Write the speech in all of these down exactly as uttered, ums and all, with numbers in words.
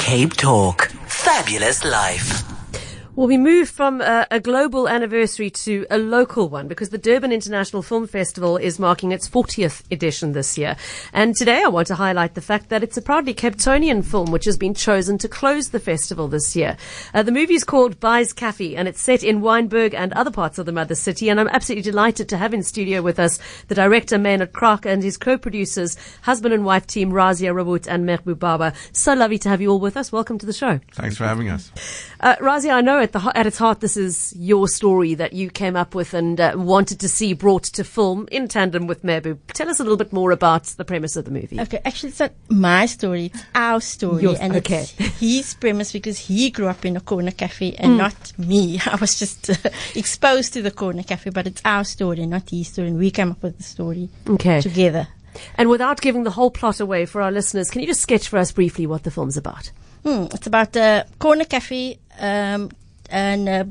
Cape Talk. Fabulous life. Well, we move from a, a global anniversary to a local one because the Durban International Film Festival is marking its fortieth edition this year. And today I want to highlight the fact that it's a proudly Capetonian film which has been chosen to close the festival this year. Uh, the movie is called Bai's Cafe and it's set in Wynberg and other parts of the mother city. And I'm absolutely delighted to have in studio with us the director Maynard Kraack and his co-producers, husband and wife team Razia Rawoot and Mehboob Baba. So lovely to have you all with us. Welcome to the show. Thanks for having us. Uh, Razia, I know at the at its heart, this is your story that you came up with and uh, wanted to see brought to film in tandem with Mehboob. Tell us a little bit more about the premise of the movie. Okay, actually, it's not my story; it's our story, Yours, and okay. it's his premise because he grew up in a corner cafe and mm. not me. I was just uh, exposed to the corner cafe, but it's our story, not his story, and we came up with the story okay. together. And without giving the whole plot away for our listeners, can you just sketch for us briefly what the film's about? Mm, it's about a corner cafe. Um, and uh,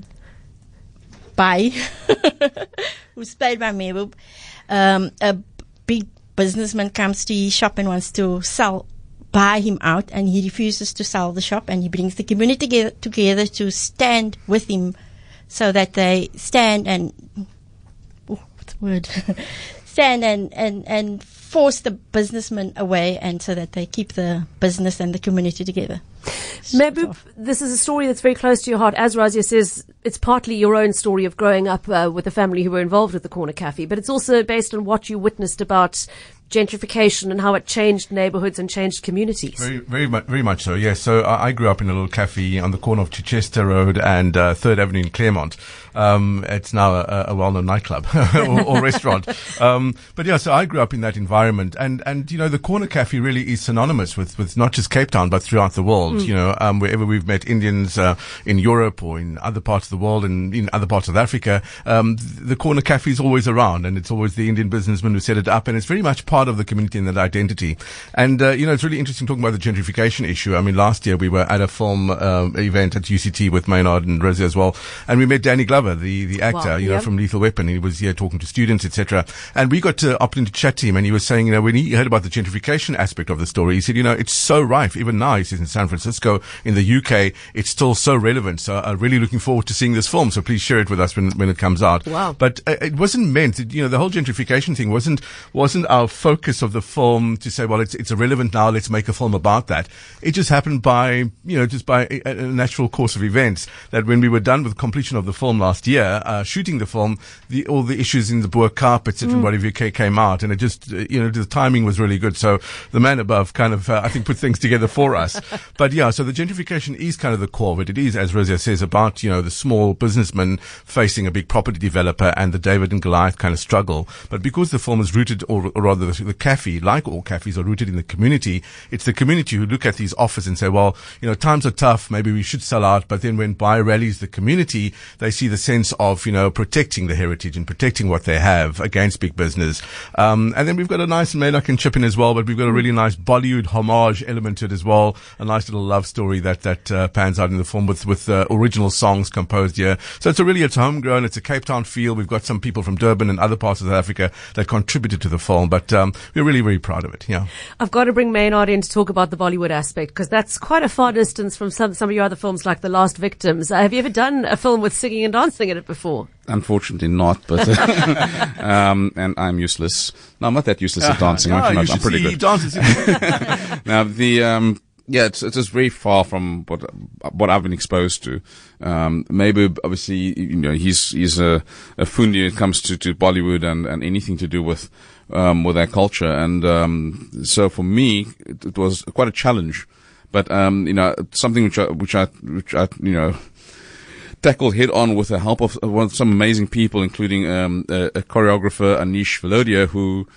Bai, who's played by Mehboob, um, a big businessman comes to his shop and wants to sell, buy him out, and he refuses to sell the shop, and he brings the community together, together to stand with him, so that they stand and oh, what's the word? stand and, and, and force the businessman away, and so that they keep the business and the community together. Mehboob, this is a story that's very close to your heart. As Razia says, it's partly your own story of growing up uh, with a family who were involved with the Corner Cafe, but it's also based on what you witnessed about gentrification and how it changed neighborhoods and changed communities. Very, very much, very much so. Yes. So I, I grew up in a little cafe on the corner of Chichester Road and uh, Third Avenue in Claremont. Um, it's now a, a well-known nightclub or, or restaurant. Um, but yeah, so I grew up in that environment, and and you know, the Corner Cafe really is synonymous with with not just Cape Town but throughout the world. Mm. You know, um, wherever we've met Indians uh, in Europe or in other parts of the world and in other parts of Africa, um, the Corner Cafe is always around, and it's always the Indian businessman who set it up, and it's very much part of the community and that identity. And, uh, you know, it's really interesting talking about the gentrification issue. I mean, last year we were at a film um, event at U C T with Maynard and Razia as well, and we met Danny Glover, the, the actor, wow, you yeah. know, from Lethal Weapon. He was here talking to students, et cetera. And we got to opportunity to chat to him, and he was saying, you know, when he heard about the gentrification aspect of the story, he said, you know, it's so rife. Even now, he says in San Francisco, in the U K, it's still so relevant. So I'm really looking forward to seeing this film. So please share it with us when, when it comes out. Wow. But uh, it wasn't meant, you know, the whole gentrification thing wasn't, wasn't our focus of the film to say, well, it's, it's irrelevant now, let's make a film about that. It just happened by, you know, just by a, a natural course of events that when we were done with completion of the film last year, uh, shooting the film, the, all the issues in the Boer Kaap, et cetera, mm. whatever came out, and it just, uh, you know, the timing was really good. So the man above kind of, uh, I think, put things together for us. But yeah, so the gentrification is kind of the core of it. It is, as Razia says, about, you know, the small businessman facing a big property developer and the David and Goliath kind of struggle. But because the film is rooted, or, or rather the, the cafe, like all cafes, are rooted in the community, it's the community who look at these offers and say, well, you know, times are tough, maybe we should sell out. But then when Bai rallies the community, they see the sense of, you know, protecting the heritage and protecting what they have against big business. Um, and then we've got a nice, and Maynard can chip in as well, but we've got a really nice Bollywood homage element to it as well. A nice little love story that, that, uh, pans out in the film with, with, uh, original songs composed here. So it's a really, it's homegrown, it's a Cape Town feel. We've got some people from Durban and other parts of South Africa that contributed to the film, but, um, we're really, very proud of it. Yeah. I've got to bring Maynard in to talk about the Bollywood aspect, because that's quite a far distance from some, some of your other films like The Last Victims. Uh, have you ever done a film with singing and dancing in it before? Unfortunately not, but uh, um, and I'm useless. No, I'm not that useless at dancing. Uh, I'm, no, actually not, I'm pretty good. Dances. Now the um, yeah, it's it's just very far from what what I've been exposed to. Um, Mehboob, obviously, you know, he's he's a a fundi when it comes to to Bollywood and and anything to do with um with that culture, and um so for me it, it was quite a challenge, but um you know, something which I which I which I you know. tackled head on with the help of uh, some amazing people, including um, a, a choreographer, Anish Velodia, who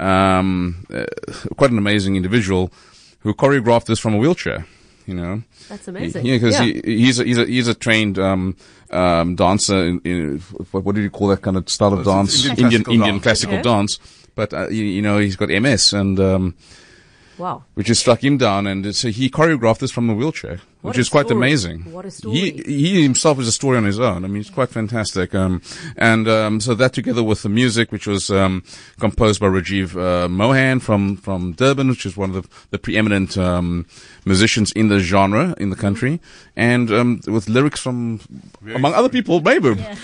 um, uh, quite an amazing individual, who choreographed this from a wheelchair. You know, that's amazing. Yeah, because yeah. he, he's a, he's a he's a trained um, um, dancer. In, in what, what do you call that kind of style of dance? Indian Indian classical Indian dance. classical Okay. dance. But uh, you, you know, he's got M S, and um, wow, which has struck him down, and so he choreographed this from a wheelchair. What which a is quite story. amazing. What a story. He, he himself is a story on his own. I mean, it's quite fantastic. Um, and, um, so that together with the music, which was, um, composed by Rajiv, uh, Mohan from, from Durban, which is one of the, the preeminent, um, musicians in the genre in the country. And, um, with lyrics from, Very among other people, Mehboob. Yeah.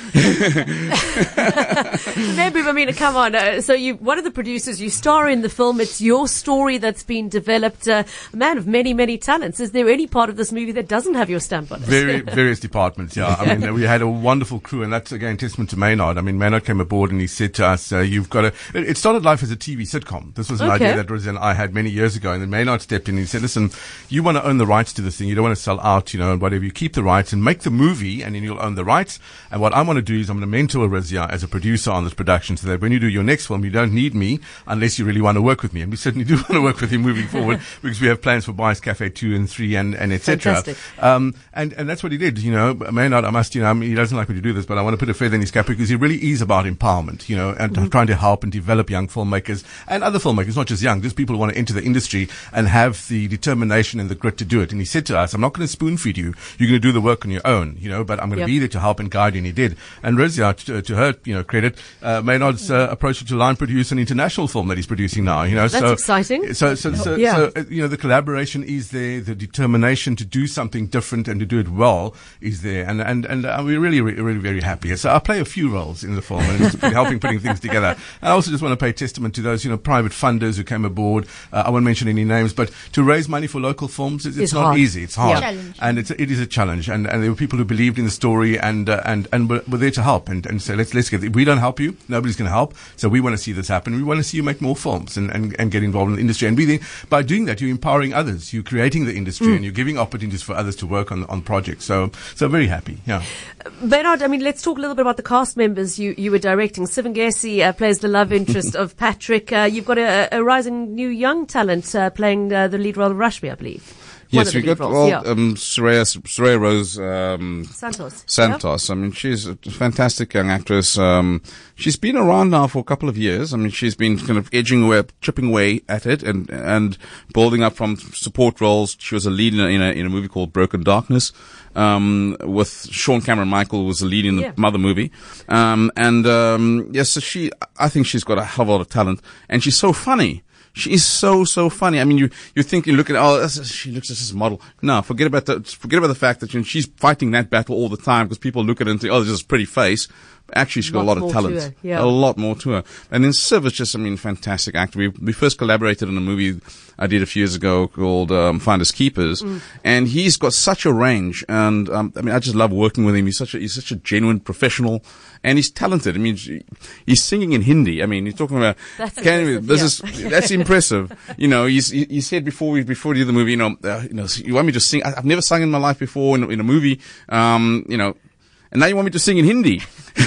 Mehboob, I mean, come on. Uh, so you, one of the producers, you star in the film. It's your story that's been developed. Uh, a man of many, many talents. Is there any part of this movie that doesn't have your stamp on it? Very, various departments, yeah. I mean, we had a wonderful crew, and that's, again, testament to Maynard. I mean, Maynard came aboard and he said to us, uh, you've got to, it, it started life as a T V sitcom. This was an Okay. idea that Rosie and I had many years ago, and then Maynard stepped in and he said, listen, you want to own the rights to this thing. You don't want to sell out, you know, and whatever. You keep the rights and make the movie, and then you'll own the rights. And what I want to do is I'm going to mentor Razia as a producer on this production, so that when you do your next film, you don't need me unless you really want to work with me. And we certainly do want to work with him moving forward, because we have plans for Bias Cafe two and three and, and et cetera. Fantastic. Um, and, and that's what he did, you know. Maynard, I must, you know, I mean, he doesn't like me to do this, but I want to put a feather in his cap, because he really is about empowerment, you know, and Mm-hmm. trying to help and develop young filmmakers and other filmmakers, not just young, just people who want to enter the industry and have the determination and the grit to do it. And he said to us, I'm not going to spoon feed you. You're going to do the work on your own, you know, but I'm going to Yep. be there to help and guide you. And he did. And Razia, to, to her, you know, credit, uh, Maynard's uh, approached her to line produce an international film that he's producing now, you know. That's so, exciting. So, so, so, Yeah. so, uh, you know, the collaboration is there, the determination to do something different and to do it well is there. And, and, and uh, we're really, really, really very happy. So I play a few roles in the film and it's been helping putting things together. I also just want to pay testament to those, you know, private funders who came aboard. Uh, I won't mention any names, but to raise money for local films, it's, it's It's not hard. easy. It's hard. Yeah. Challenge. And it's, it is a challenge. And, and there were people who believed in the story and, uh, and, and were, were there to help and, and say, let's, let's get, if we don't help you, nobody's going to help. So we want to see this happen. We want to see you make more films and, and, and get involved in the industry. And we think by doing that, you're empowering others. You're creating the industry and you're giving opportunities for others to work on, on projects. So, so very happy. Yeah. Bernard, I mean, let's talk a little bit about the cast members you, you were directing. Sivangesi uh, plays the love interest of Patrick. Uh, you've got a, a rising new young talent uh, playing uh, the lead role of Rashmi, I believe. One Yes, of the we lead got roles, well, yeah. um, Soraya, Soraya Rose um, Santos. Santos. I mean, she's a fantastic young actress. Um, she's been around now for a couple of years. I mean, she's been kind of edging away, chipping away at it, and and building up from support roles. She was a lead in a in a, in a movie called Broken Darkness. Um, with Sean Cameron Michael was the lead in the Yeah. Mother movie. Um, and, um, yes, so she, I think she's got a hell of a lot of talent, and she's so funny. She is so, so funny. I mean, you, you think, you look at, oh, that's, she looks as this model. No, forget about the, forget about the fact that you know, she's fighting that battle all the time because people look at her and think, oh, this is a pretty face. Actually, she's got a Lots lot more of to talent. her, yeah. A lot more to her. And then Siv is just, I mean, fantastic actor. We, we first collaborated in a movie I did a few years ago called, um, Finders Keepers. Mm. And he's got such a range. And, um, I mean, I just love working with him. He's such a, he's such a genuine professional. And he's talented. I mean, he's singing in Hindi. I mean, he's talking about, That's can we- impressive, this yeah. is, that's impressive. You know, he's, he, he said before we, before we did the movie, you know, uh, you know, you want me to sing? I, I've never sung in my life before in, in a movie. Um, you know, and now you want me to sing in Hindi.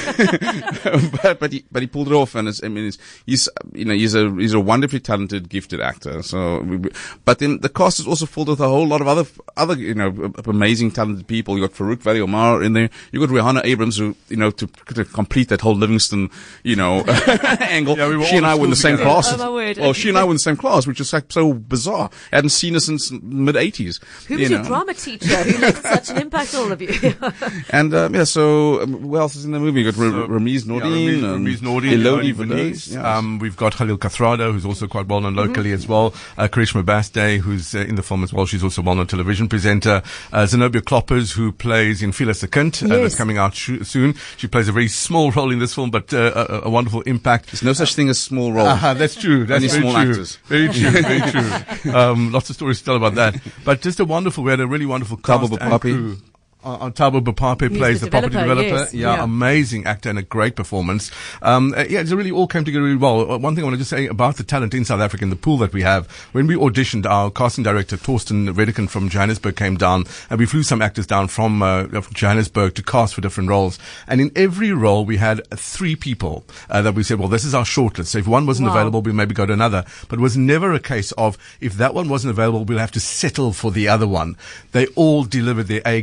but, but he, but he pulled it off, and it's, I mean, it's, he's, you know, he's a, he's a wonderfully talented, gifted actor. So, we, we- but then the cast is also filled with a whole lot of other, other, you know, amazing, talented people. You got Farouk Valley Omar in there. You got Rihanna Abrams, who, you know, to, to complete that whole Livingston, you know, angle. Yeah, we were she and all I were in the school same together. class. Oh, my word. Well, she and I were in the same class, which is like so bizarre. I hadn't seen her since mid eighties. Who was your drama teacher who left such an impact on all of you? And um, yeah, so um, who else is in the movie? You got So, R- Ramiz yeah, Nordin, Ramiz, and Ramiz Nordin, Elodie Elodie Venice. Venice. Yeah. Um, we've got Khalil Kathrada, who's also quite well known locally as well. Uh, Karishma Basde, who's uh, in the film as well. She's also a well known television presenter. Uh, Zenobia Kloppers, who plays in Phila Sekund, uh, Yes. that's coming out sh- soon. She plays a very small role in this film, but uh, a, a wonderful impact. There's no such thing as small role. Uh, that's true. That's Only very small true. actors. Very true. Very true. Um, lots of stories to tell about that. But just a wonderful. We had a really wonderful Thabo cast and Bapapi. crew. Uh, uh, Thabo Bapape He's plays the the, property developer, developer. yes. Yeah, Yeah. amazing actor and a great performance. Um, uh, yeah, it really all came together really well. Uh, One thing I want to just say about the talent in South Africa, in the pool that we have, when we auditioned, our casting director, Torsten Redican from Johannesburg, came down, and we flew some actors down from, uh, from Johannesburg to cast for different roles. And in every role, we had uh, three people uh, that we said, well, this is our shortlist. So if one wasn't Wow. available, we maybe go to another. But it was never a case of, if that one wasn't available, we'll have to settle for the other one. They all delivered their A game, and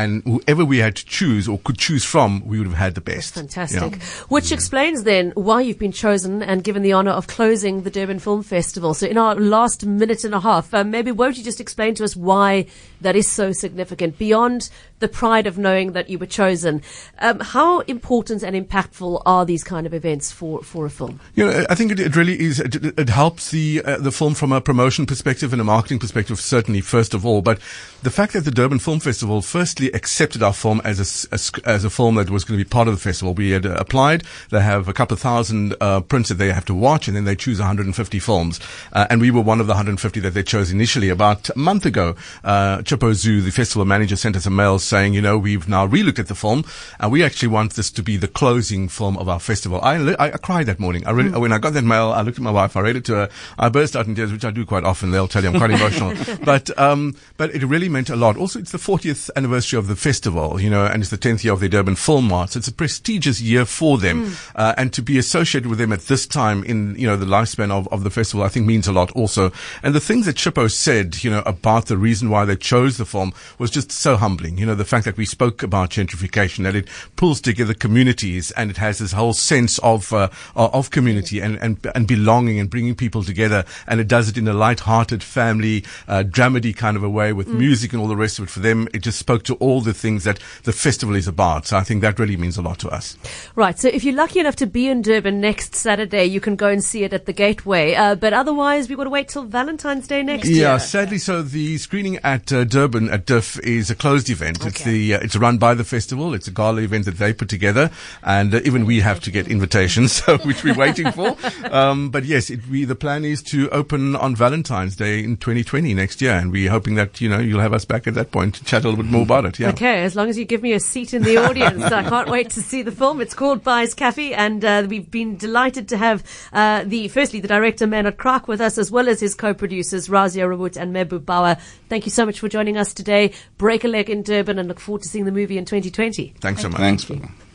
and whoever we had to choose or could choose from, we would have had the best. Fantastic. Yeah. Which explains then why you've been chosen and given the honour of closing the Durban Film Festival. So in our last minute and a half, uh, maybe won't you just explain to us why that is so significant beyond the pride of knowing that you were chosen? Um, how important and impactful are these kind of events for, for a film? You know, I think it, it really is. It, it helps the uh, the film from a promotion perspective and a marketing perspective, certainly, first of all. But the fact that the Durban Film Festival firstly accepted our film as a, as, as a film that was going to be part of the festival. We had uh, applied. They have a couple of thousand uh, prints that they have to watch, and then they choose one hundred fifty films. Uh, and we were one of the one hundred fifty that they chose initially. About a month ago, uh, Chippo Zoo, the festival manager, sent us a mail saying, you know, we've now relooked at the film, and we actually want this to be the closing film of our festival. I, li- I, I cried that morning. I really, mm. When I got that mail, I looked at my wife, I read it to her, I burst out in tears, which I do quite often. They'll tell you I'm quite emotional. But, um, but it really meant a lot. Also, it's the fortieth anniversary of the festival, you know, and it's the tenth year of the Durban Film Mart. So it's a prestigious year for them. Mm. Uh, and to be associated with them at this time in, you know, the lifespan of, of the festival, I think means a lot also. And the things that Chippo said, you know, about the reason why they chose the film was just so humbling. You know, the fact that we spoke about gentrification, that it pulls together communities and it has this whole sense of, uh, of community and, and, and belonging and bringing people together. And it does it in a light-hearted, family, uh, dramedy kind of a way with mm. music and all the rest of it. For them, it just spoke to all the things that the festival is about. So I think that really means a lot to us. Right. So if you're lucky enough to be in Durban next Saturday, you can go and see it at the Gateway. Uh, but otherwise, we've got to wait till Valentine's Day next yeah, year. Yeah, sadly, so the screening at uh, Durban at D I F is a closed event. Okay. It's the uh, it's run by the festival. It's a gala event that they put together, and uh, even we have to get invitations, so which we're waiting for. Um, but yes, it, we the plan is to open on Valentine's Day in twenty twenty next year, and we're hoping that you know you'll have us back at that point to chat a little bit more about it. Yeah. Okay, as long as you give me a seat in the audience, I can't wait to see the film. It's called Bai's Cafe, and uh, we've been delighted to have uh, the firstly the director Maynard Kraack with us, as well as his co-producers Razia Rawut and Mebu Bauer. Thank you so much for joining us today. Break a leg in Durban, and look forward to seeing the movie in twenty twenty. Thanks so much. Thanks.